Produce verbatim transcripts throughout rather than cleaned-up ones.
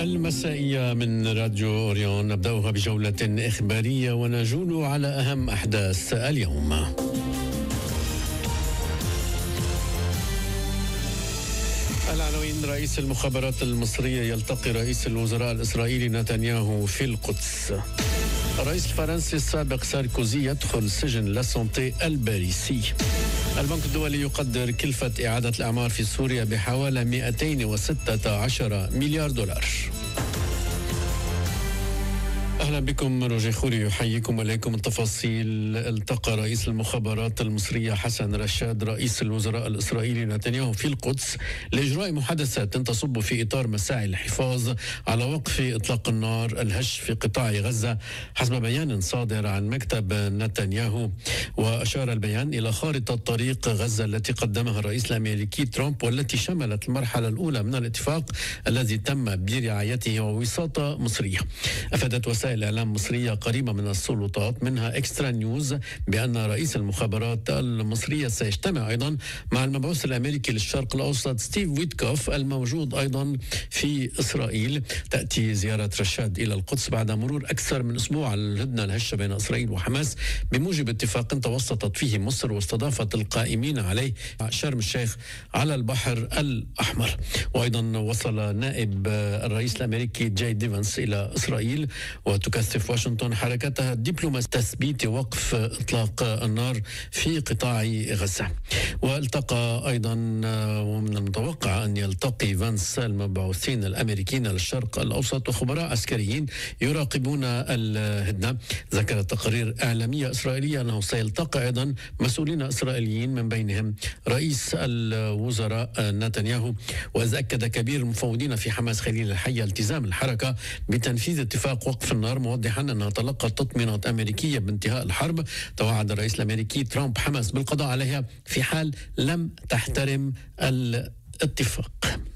المسائية من راديو أوريون، نبدأها بجولة إخبارية ونجول على أهم أحداث اليوم. العناوين: رئيس المخابرات المصرية يلتقي رئيس الوزراء الإسرائيلي نتنياهو في القدس. الرئيس الفرنسي السابق ساركوزي يدخل سجن لاسونتي الباريسي. البنك الدولي يقدر كلفة إعادة الأعمار في سوريا بحوالي مئتين وستة عشر مليار دولار. أهلا بكم، روجي خوري يحييكم وإليكم التفاصيل. التقى رئيس المخابرات المصرية حسن رشاد رئيس الوزراء الإسرائيلي نتنياهو في القدس لإجراء محادثات تصب في إطار مساعي الحفاظ على وقف إطلاق النار الهش في قطاع غزة حسب بيان صادر عن مكتب نتنياهو. وأشار البيان إلى خارطة طريق غزة التي قدمها الرئيس الأمريكي ترامب، والتي شملت المرحلة الأولى من الاتفاق الذي تم برعايته ووساطة مصرية. أفادت وسائل الإعلام المصرية قريبة من السلطات منها إكسترا نيوز بأن رئيس المخابرات المصرية سيجتمع أيضا مع المبعوث الأمريكي للشرق الأوسط ستيف ويتكوف الموجود أيضا في إسرائيل. تأتي زيارة رشاد إلى القدس بعد مرور أكثر من أسبوع على الهدنة الهشة بين إسرائيل وحماس بموجب اتفاق توسطت فيه مصر واستضافت القائمين عليه شرم الشيخ على البحر الأحمر. وأيضا وصل نائب الرئيس الأمريكي جاي ديفنس إلى إسرائيل، وتكثف واشنطن حركتها الدبلوماسية تثبيت وقف إطلاق النار في قطاع غزة. والتقى أيضا ومن المتوقع أن يلتقي فانس المبعوثين الأمريكيين للشرق الأوسط وخبراء عسكريين يراقبون الهدنة. ذكرت تقارير إعلامية إسرائيلية أنه سيلتقي أيضا مسؤولين إسرائيليين من بينهم رئيس الوزراء نتنياهو. وإذ أكد كبير المفوضين في حماس خليل الحية التزام الحركة بتنفيذ اتفاق وقف النار، موضحا أنها تلقت تطمينات أمريكية بانتهاء الحرب. توعد الرئيس الأمريكي ترامب حماس بالقضاء عليها في حال لم تحترم الاتفاق.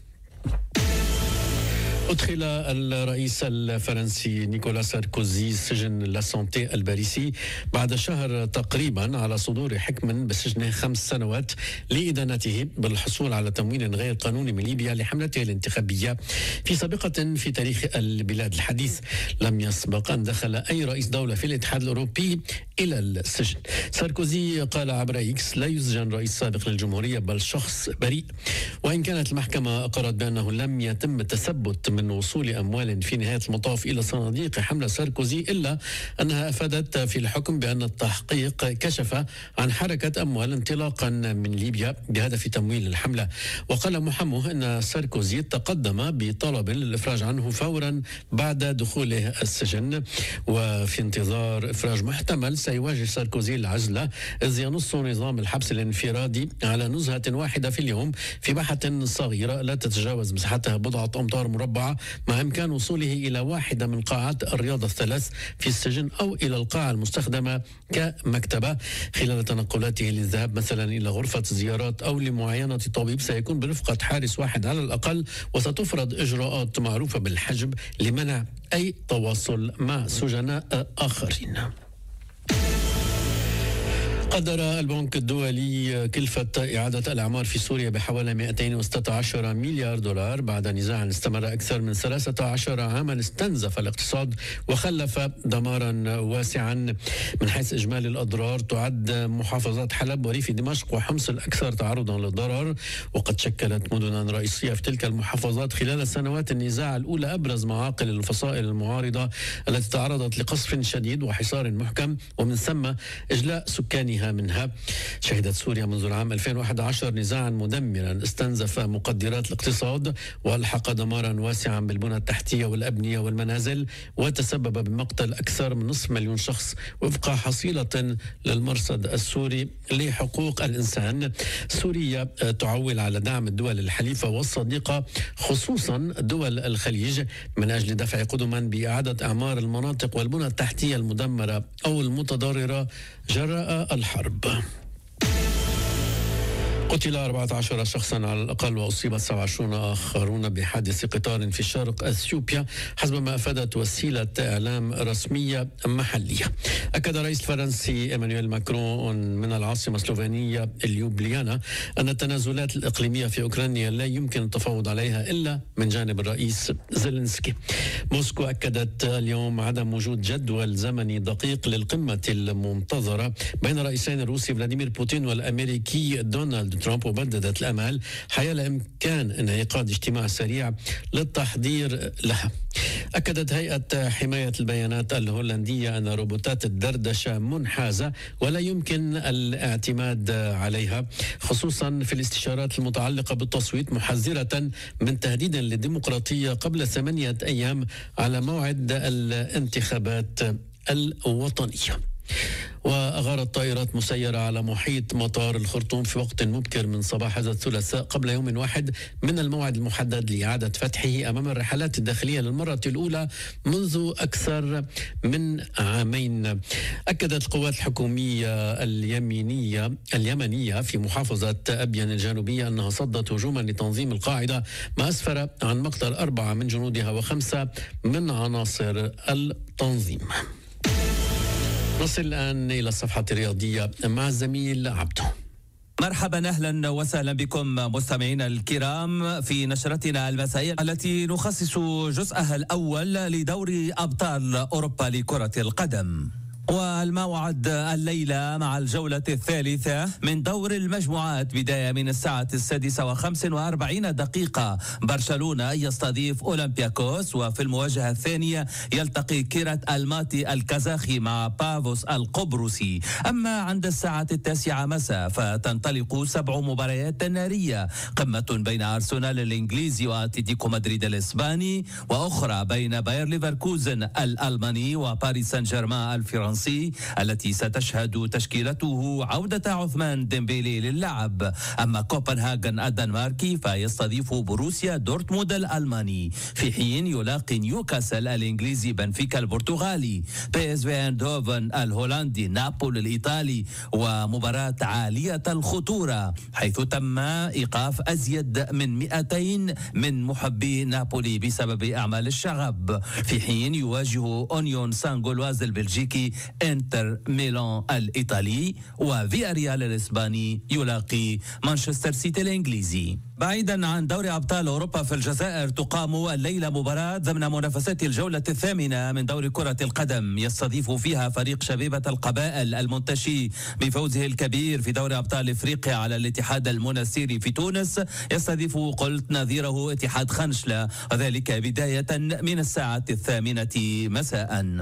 أدخل الرئيس الفرنسي نيكولا ساركوزي سجن لاسونتي الباريسي بعد شهر تقريبا على صدور حكم بسجنه خمس سنوات لإدانته بالحصول على تمويل غير قانوني من ليبيا لحملته الانتخابية في سابقة في تاريخ البلاد الحديث. لم يسبق أن دخل أي رئيس دولة في الاتحاد الأوروبي إلى السجن. ساركوزي قال عبر إكس: لا يسجن رئيس سابق للجمهورية بل شخص بريء. وإن كانت المحكمة أقرت بأنه لم يتم تثبت من وصول أموال في نهاية المطاف إلى صناديق حملة ساركوزي، إلا أنها أفادت في الحكم بأن التحقيق كشف عن حركة أموال انطلاقا من ليبيا بهدف تمويل الحملة. وقال محاموه أن ساركوزي تقدم بطلب للإفراج عنه فورا بعد دخوله السجن. وفي انتظار إفراج محتمل سيواجه ساركوزي العزلة، إذ ينص نظام الحبس الانفرادي على نزهة واحدة في اليوم في باحة صغيرة لا تتجاوز مساحتها بضعة أمتار مربعة، مع إمكان وصوله إلى واحدة من قاعات الرياضة الثلاث في السجن أو إلى القاعة المستخدمة كمكتبة. خلال تنقلاته للذهاب مثلا إلى غرفة زيارات أو لمعاينة طبيب سيكون برفقة حارس واحد على الأقل، وستفرض إجراءات معروفة بالحجب لمنع أي تواصل مع سجناء آخرين. قدر البنك الدولي كلفة إعادة الأعمار في سوريا بحوالي مئتين وستة عشر مليار دولار بعد نزاع استمر أكثر من ثلاثة عشر عاما استنزف الاقتصاد وخلف دمارا واسعا. من حيث إجمالي الأضرار تعد محافظات حلب وريف دمشق وحمص الأكثر تعرضا للضرر، وقد شكلت مدنا رئيسية في تلك المحافظات خلال سنوات النزاع الأولى أبرز معاقل الفصائل المعارضة التي تعرضت لقصف شديد وحصار محكم ومن ثم إجلاء سكانها منها. شهدت سوريا منذ العام ألفين وأحد عشر نزاعا مدمرا استنزف مقدرات الاقتصاد والحق دمارا واسعا بالبنى التحتية والأبنية والمنازل، وتسبب بمقتل أكثر من نصف مليون شخص وفق حصيلة للمرصد السوري لحقوق الإنسان. سوريا تعول على دعم الدول الحليفة والصديقة خصوصا دول الخليج من أجل دفع قدما بإعادة أعمار المناطق والبنى التحتية المدمرة أو المتضررة جراء الحرب. قتل أربعة عشر شخصا على الأقل وأصيب سبعة وعشرين آخرون بحادث قطار في شرق أثيوبيا حسب ما أفادت وسيلة إعلام رسمية محلية. أكد الرئيس الفرنسي إيمانويل ماكرون من العاصمة السلوفينية ليوبليانا أن التنازلات الإقليمية في أوكرانيا لا يمكن التفاوض عليها إلا من جانب الرئيس زيلينسكي. موسكو أكدت اليوم عدم وجود جدول زمني دقيق للقمة المنتظرة بين الرئيسين الروسي فلاديمير بوتين والأمريكي دونالد ترامب، وبددت الأمل حيال إمكان انعقاد اجتماع سريع للتحضير لها. أكدت هيئة حماية البيانات الهولندية أن روبوتات الدردشة منحازة ولا يمكن الاعتماد عليها، خصوصا في الاستشارات المتعلقة بالتصويت، محذرة من تهديد للديمقراطية قبل ثمانية أيام على موعد الانتخابات الوطنية. وأغارت طائرات مسيرة على محيط مطار الخرطوم في وقت مبكر من صباح هذا الثلاثاء قبل يوم واحد من الموعد المحدد لإعادة فتحه أمام الرحلات الداخلية للمرة الأولى منذ أكثر من عامين. أكدت القوات الحكومية اليمينية اليمنية في محافظة أبين الجنوبية أنها صدت هجوما لتنظيم القاعدة ما أسفر عن مقتل أربعة من جنودها وخمسة من عناصر التنظيم. نصل الآن إلى الصفحة الرياضية مع الزميل عبدو. مرحبا، أهلا وسهلا بكم مستمعينا الكرام في نشرتنا المسائية التي نخصص جزءها الأول لدوري أبطال أوروبا لكرة القدم. والموعد الليلة مع الجولة الثالثة من دور المجموعات بداية من الساعة السادسة وخمس وأربعين دقيقة. برشلونة يستضيف أولمبياكوس، وفي المواجهة الثانية يلتقي كيرات الماتي الكازاخي مع بافوس القبرصي. أما عند الساعة التاسعة مساء فتنطلق سبع مباريات نارية، قمة بين أرسنال الإنجليزي وأتلتيكو مدريد الإسباني، وأخرى بين باير ليفركوزن الألماني وباريس سان جيرمان الفرنسي التي ستشهد تشكيلته عودة عثمان ديمبيلي للعب. أما كوبنهاغن الدنماركي فيستضيف بروسيا دورتموند الألماني، في حين يلاقي نيوكاسل الإنجليزي بنفيكا البرتغالي، بي اس في ايندهوفن الهولندي نابول الإيطالي، ومباراة عالية الخطورة حيث تم إيقاف أزيد من مئتين من محبي نابولي بسبب أعمال الشغب، في حين يواجه أونيون سانغولواز البلجيكي انتر ميلان الإيطالي، وفياريال الإسباني يلاقي مانشستر سيتي الإنجليزي. بعيدا عن دوري أبطال أوروبا في الجزائر، تقام الليلة مباراة ضمن منافسات الجولة الثامنة من دوري كرة القدم، يستضيف فيها فريق شبيبة القبائل المنتشي بفوزه الكبير في دوري أبطال إفريقيا على الاتحاد المنستيري في تونس، يستضيف قلت نظيره اتحاد خنشلة، وذلك بداية من الساعة الثامنة مساء.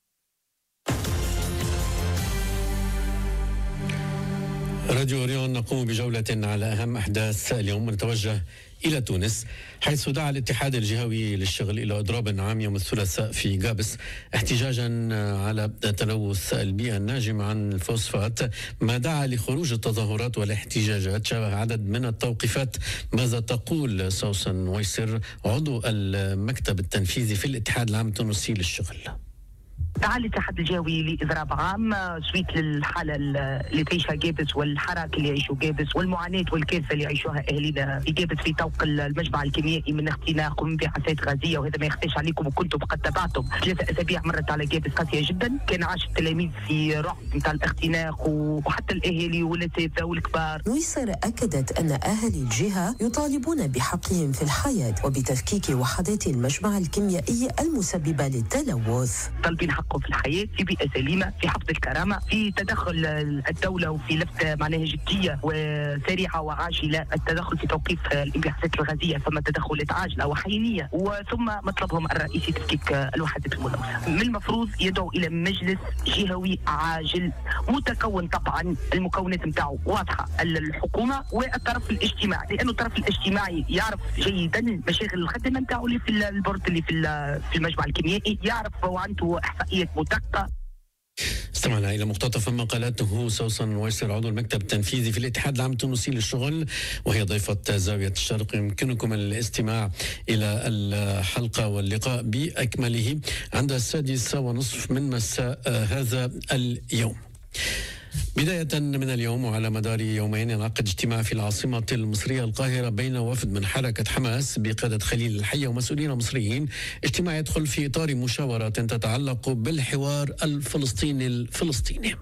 راديو أوريون نقوم بجولة على أهم أحداث اليوم. نتوجه إلى تونس، حيث دعا الاتحاد الجهوي للشغل إلى إضراب عام يوم الثلاثاء في جابس احتجاجا على تلوث البيئة الناجم عن الفوسفات، ما دعا لخروج التظاهرات والاحتجاجات شبه عدد من التوقيفات. ماذا تقول سوسن ويسر عضو المكتب التنفيذي في الاتحاد العام التونسي للشغل؟ دعا الاتحاد الجهوي لإضراب عام سويت للحالة اللي تعيشها جابس والحراك اللي يعيشوا جابس والمعاناة والكارثة اللي يعيشوها أهلنا في جابس في طوق المجمع الكيميائي من اختناق وانبعاثات غازية. وهذا ما يخفيش عليكم، وكنتم قد تابعتم ثلاثة أسابيع مرت على جابس قاسية جدا، كان عاش التلاميذ في رعب نتاع الاختناق وحتى الأهالي والأساتذة والكبار. نويسر أكدت أن أهالي الجهة يطالبون بحقهم في الحياة وبتفكيك وحدات المجمع الكيميائي المسببة للتلوث. طالبين حقهم في الحياة، في بيئة سليمة، في حفظ الكرامة، في تدخل الدولة وفي لفت معناها جدية وسريعة وعاجلة. التدخل في توقيف الانبعاثات الغازية، ثم تدخلات عاجلة وحينية، وثم مطلبهم الرئيسي تفكيك الوحدات الملوثة. من المفروض يدعو إلى مجلس جهوي عاجل متكون، طبعا المكونات نتاعو واضحة، الحكومة والطرف الاجتماعي، لأنه الطرف الاجتماعي يعرف جيدا مشاغل الخدمة نتاعو اللي في البورد اللي في في المجمع الكيميائي، يعرف وعنده احصائيات مدققه. استمعنا إلى مقتطف مما قالته سوسن ويسر عضو المكتب التنفيذي في الاتحاد العام التونسي للشغل، وهي ضيفة زاوية الشرق. يمكنكم الاستماع إلى الحلقة واللقاء بأكمله عند السادسة ونصف من مساء هذا اليوم. بداية من اليوم وعلى مدار يومين ينعقد اجتماع في العاصمة المصرية القاهرة بين وفد من حركة حماس بقيادة خليل الحية ومسؤولين مصريين. اجتماع يدخل في إطار مشاورات تتعلق بالحوار الفلسطيني الفلسطيني.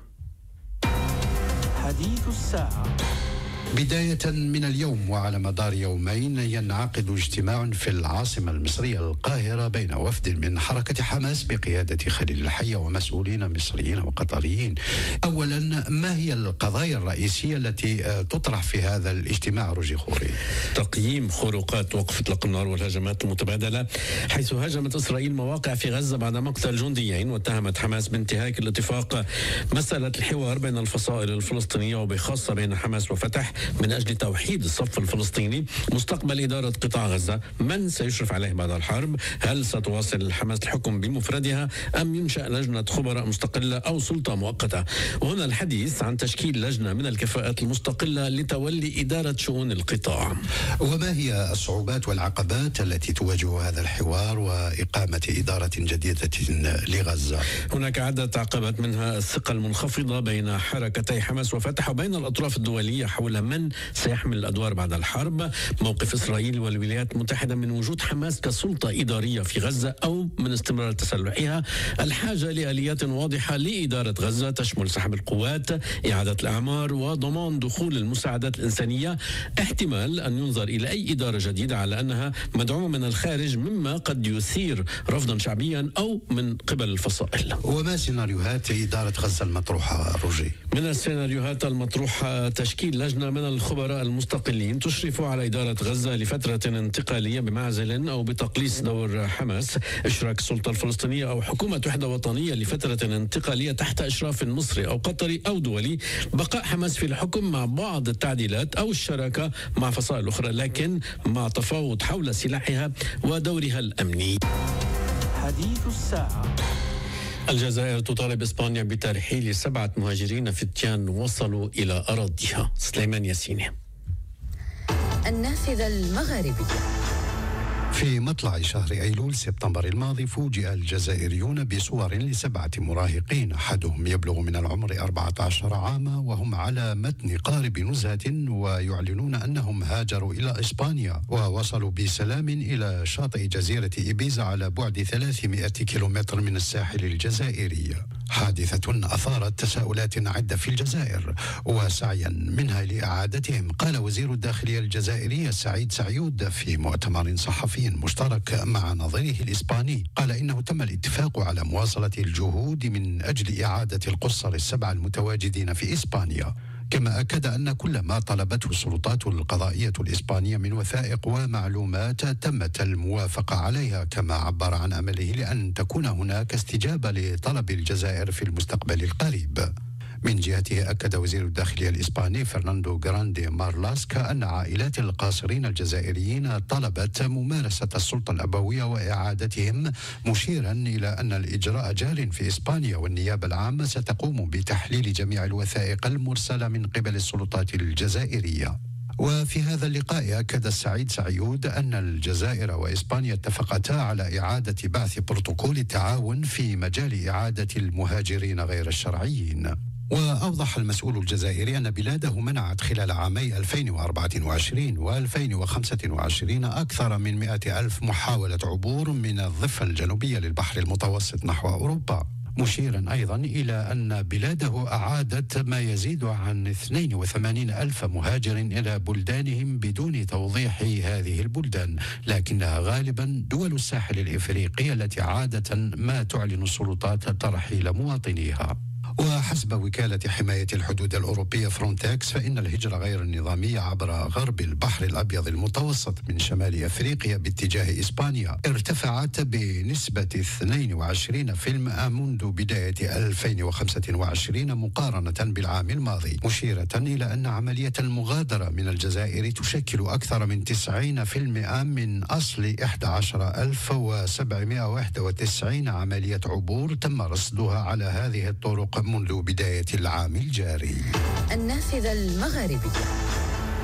حديث الساعة. بداية من اليوم وعلى مدار يومين ينعقد اجتماع في العاصمة المصرية القاهرة بين وفد من حركة حماس بقيادة خليل الحية ومسؤولين مصريين وقطريين. أولا، ما هي القضايا الرئيسية التي تطرح في هذا الاجتماع روجي خوري؟ تقييم خروقات وقف إطلاق النار والهجمات المتبادلة، حيث هاجمت إسرائيل مواقع في غزة بعد مقتل جنديين، واتهمت حماس بانتهاك الاتفاق. مسألة الحوار بين الفصائل الفلسطينية وبخاصة بين حماس وفتح من أجل توحيد الصف الفلسطيني. مستقبل إدارة قطاع غزة، من سيشرف عليه بعد الحرب؟ هل ستواصل حماس الحكم بمفردها أم ينشأ لجنة خبراء مستقلة أو سلطة مؤقتة؟ وهنا الحديث عن تشكيل لجنة من الكفاءات المستقلة لتولي إدارة شؤون القطاع. وما هي الصعوبات والعقبات التي تواجه هذا الحوار وإقامة إدارة جديدة لغزة؟ هناك عدة عقبات، منها الثقة المنخفضة بين حركتي حماس وفتح وبين الأطراف الدولية حول من سيحمل الأدوار بعد الحرب، موقف إسرائيل والولايات المتحدة من وجود حماس كسلطة إدارية في غزة أو من استمرار تسلحها، الحاجة لآليات واضحة لإدارة غزة تشمل سحب القوات، إعادة الأعمار، وضمان دخول المساعدات الإنسانية، احتمال أن ينظر إلى أي إدارة جديدة على أنها مدعومة من الخارج، مما قد يثير رفضا شعبيا أو من قبل الفصائل. وما سيناريوهات إدارة غزة المطروحة روجي؟ من السيناريوهات المطروحة تشكيل لجنة من الخبراء المستقلين تشرف على إدارة غزة لفترة انتقالية بمعزل أو بتقليص دور حماس، إشراك السلطة الفلسطينية أو حكومة وحدة وطنية لفترة انتقالية تحت إشراف مصري أو قطري أو دولي، بقاء حماس في الحكم مع بعض التعديلات أو الشراكة مع فصائل أخرى، لكن مع تفاوض حول سلاحها ودورها الأمني. حديث الساعة. الجزائر تطالب إسبانيا بترحيل سبعة مهاجرين فتيان وصلوا إلى أراضيها. سليمان ياسيني. النافذة المغاربية. في مطلع شهر أيلول سبتمبر الماضي فوجئ الجزائريون بصور لسبعة مراهقين، أحدهم يبلغ من العمر أربعة عشر عاما، وهم على متن قارب نزهة ويعلنون أنهم هاجروا إلى إسبانيا ووصلوا بسلام إلى شاطئ جزيرة إبيزا على بعد ثلاثمائة كيلومتر من الساحل الجزائري. حادثة أثارت تساؤلات عدة في الجزائر وسعيا منها لإعادتهم. قال وزير الداخلية الجزائري سعيد سعيود في مؤتمر صحفي مشترك مع نظيره الإسباني، قال إنه تم الاتفاق على مواصلة الجهود من أجل إعادة القُصّر السبعة المتواجدين في إسبانيا. كما أكد أن كل ما طلبته السلطات القضائية الإسبانية من وثائق ومعلومات تمت الموافقة عليها، كما عبر عن أمله لأن تكون هناك استجابة لطلب الجزائر في المستقبل القريب. من جهته أكد وزير الداخلية الإسباني فرناندو غراندي مارلاسكا أن عائلات القاصرين الجزائريين طلبت ممارسة السلطة الأبوية وإعادتهم، مشيرا إلى أن الإجراء جار في إسبانيا والنيابة العامة ستقوم بتحليل جميع الوثائق المرسلة من قبل السلطات الجزائرية. وفي هذا اللقاء أكد السعيد سعيود أن الجزائر وإسبانيا اتفقتا على إعادة بعث بروتوكول التعاون في مجال إعادة المهاجرين غير الشرعيين. وأوضح المسؤول الجزائري أن بلاده منعت خلال عامي ألفين وأربعة وعشرين وألفين وخمسة وعشرين أكثر من مئة ألف محاولة عبور من الضفة الجنوبية للبحر المتوسط نحو أوروبا، مشيرا أيضا إلى أن بلاده أعادت ما يزيد عن اثنين وثمانين ألف مهاجر إلى بلدانهم بدون توضيح هذه البلدان، لكنها غالبا دول الساحل الإفريقي التي عادة ما تعلن السلطات ترحيل مواطنيها. وحسب وكالة حماية الحدود الأوروبية فرونتكس، فإن الهجرة غير النظامية عبر غرب البحر الأبيض المتوسط من شمال أفريقيا باتجاه إسبانيا ارتفعت بنسبة اثنين وعشرين بالمئة منذ بداية ألفين وخمسة وعشرين مقارنة بالعام الماضي، مشيرة إلى أن عملية المغادرة من الجزائر تشكل أكثر من تسعين بالمئة من أصل أحد عشر ألف وسبعمائة وواحد وتسعين عملية عبور تم رصدها على هذه الطرق منذ بداية العام الجاري. النافذة المغاربية.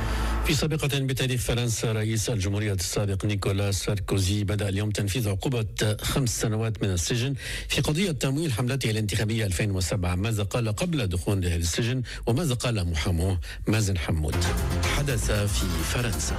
في سابقة بتاريخ فرنسا، رئيس الجمهورية السابق نيكولاس ساركوزي بدأ اليوم تنفيذ عقوبة خمس سنوات من السجن في قضية تمويل حملته الانتخابية ألفين وسبعة. ماذا قال قبل دخوله للسجن وماذا قال محاموه مازن حمود؟ حدث في فرنسا.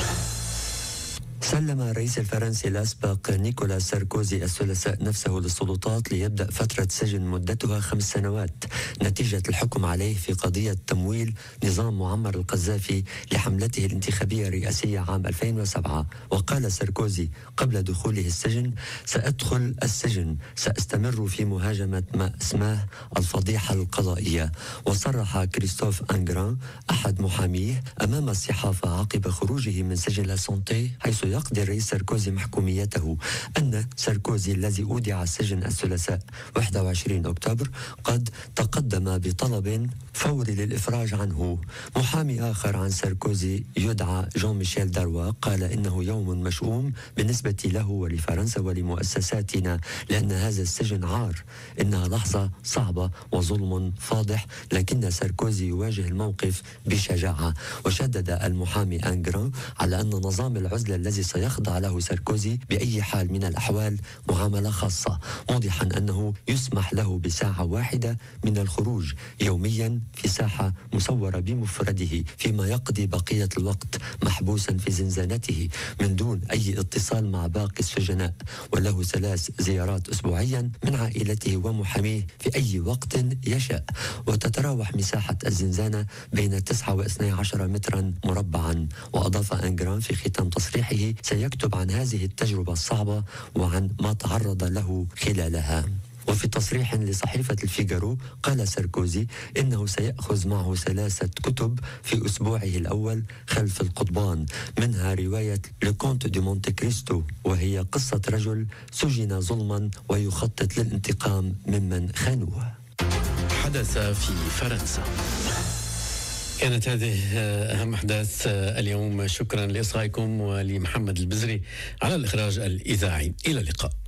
سلم الرئيس الفرنسي الأسبق نيكولاس ساركوزي الثلاثاء نفسه للسلطات ليبدأ فترة سجن مدتها خمس سنوات نتيجة الحكم عليه في قضية تمويل نظام معمر القذافي لحملته الانتخابية الرئاسية عام ألفين وسبعة. وقال ساركوزي قبل دخوله السجن: سأدخل السجن، سأستمر في مهاجمة ما اسماه الفضيحة القضائية. وصرح كريستوف أنغران أحد محاميه أمام الصحافة عقب خروجه من سجن لا سونتي، حيث يقضي الرئيس ساركوزي محكوميته، أن ساركوزي الذي أودع السجن الثلاثاء واحد وعشرين أكتوبر قد تقدم بطلب فوري للإفراج عنه. محامي آخر عن ساركوزي يدعى جون ميشيل داروا قال إنه يوم مشؤوم بالنسبة له ولفرنسا ولمؤسساتنا، لأن هذا السجن عار، إنها لحظة صعبة وظلم فاضح، لكن ساركوزي يواجه الموقف بشجاعة. وشدد المحامي أنغران على أن نظام العزلة الذي سيخضع له ساركوزي بأي حال من الأحوال معاملة خاصة، موضحا أنه يسمح له بساعة واحدة من الخروج يوميا في ساحة مسورة بمفرده، فيما يقضي بقية الوقت محبوسا في زنزانته من دون أي اتصال مع باقي السجناء، وله ثلاث زيارات أسبوعيا من عائلته ومحاميه في أي وقت يشاء. وتتراوح مساحة الزنزانة بين تسعة واثني عشر مترا مربعا. وأضاف أنغران في ختام تصريحه: سيكتب عن هذه التجربة الصعبة وعن ما تعرض له خلالها. وفي تصريح لصحيفة الفيغارو قال ساركوزي إنه سيأخذ معه ثلاثة كتب في أسبوعه الأول خلف القضبان، منها رواية لكونت دي مونte كريستو، وهي قصة رجل سجن ظلما ويخطط للانتقام ممن خانوه. حدث في فرنسا. كانت هذه أهم أحداث اليوم. شكرا لإصغائكم ولمحمد البزري على الإخراج الإذاعي. إلى اللقاء.